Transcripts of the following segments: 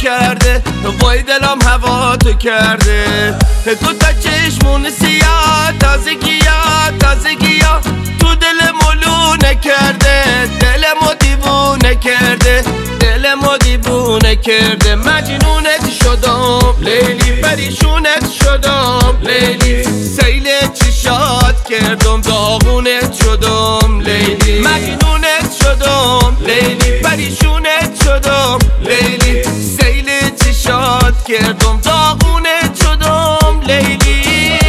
کرده، وای دلم هوا تو کرده. تو تا چشمون سیاه، تازگیا تو دل ملونه کرده، دلمو دیوونه کرده، دلمو دیوونه کرده. مجنونت شدم لیلی، پریشونت شدم لیلی، سیل چشات کردم داغونت شدم لیلی. مجنونت شدم لیلی، پریشونت شدم لیلی، سیل چشات کردم داغونت شدم لیلی.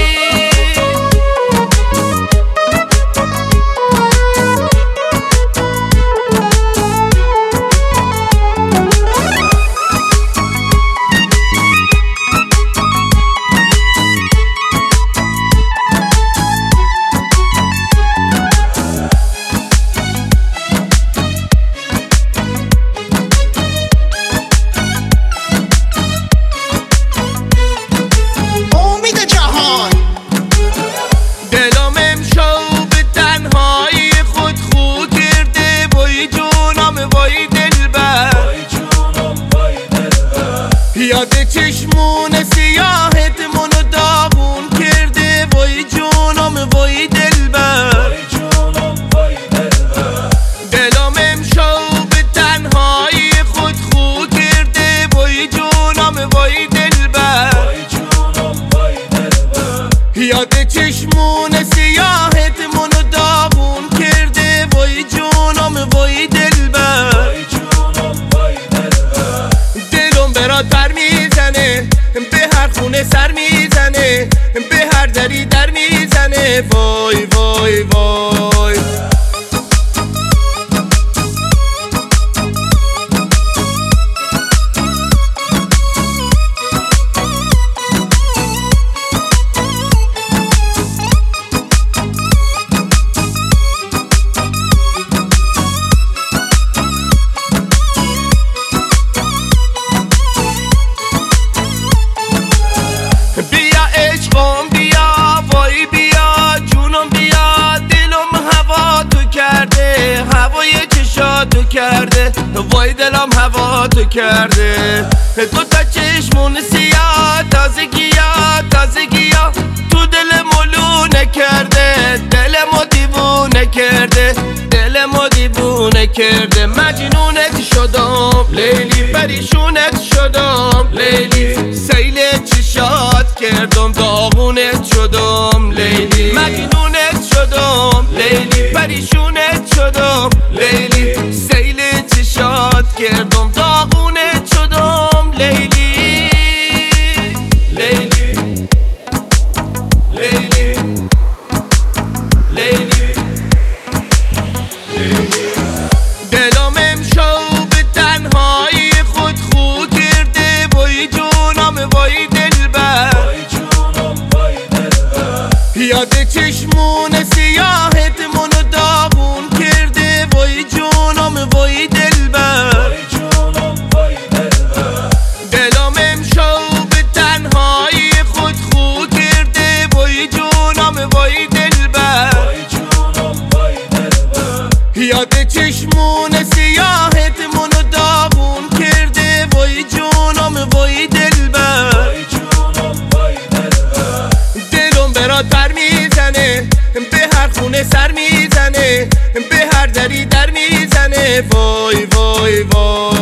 یاد چشمون سیاهت منو داغون کرده، وای جونم وای دلبر. دلم امشب به تنهایی خود خو کرده، وای جونم وای دلبر. یاد چشمون سیاهت منو داغون کرده، وای جونم وای دلبر. برات میزنه، به هر خونه سر میزنه، به هر دری در میزنه، وای وای وای. بیا عشقم بیا، وای بیا جونم بیا، دلم هوا تو کرده، هوای چشاتو کرده، وای دلم هوا تو کرده. تو تا چشمون سیاه، تازگیا تو دل ملونه کرده، دلمو دیوونه کرده، دلمو دیوونه کرده. مجنونت شدم لیلی، پریشونت شدم لیلی، سیل چشات کردم داغونت شدم لیلی. مجنونت شدم لیلی، پریشونت شدم لیلی، سیل چشات کردم داغونت شدم لیلی. لیلی لیلی لیلی لیلی. دلم امشب به تنهایی خود خو کرده، وای جونم وای دلبر. یاد چشمون سیاهت منو داغون کرده، وای جونم وای دلبر. دلم امشب به تنهایی خود خو کرده، وای جونم وای دلبر. یاد چشمون سیاهت منو داغون کرده، وای جونم وای دلبر. دلم برات میزنه، به هر خونه سر میزنه، به هر دری در میزنه، وای وای وای.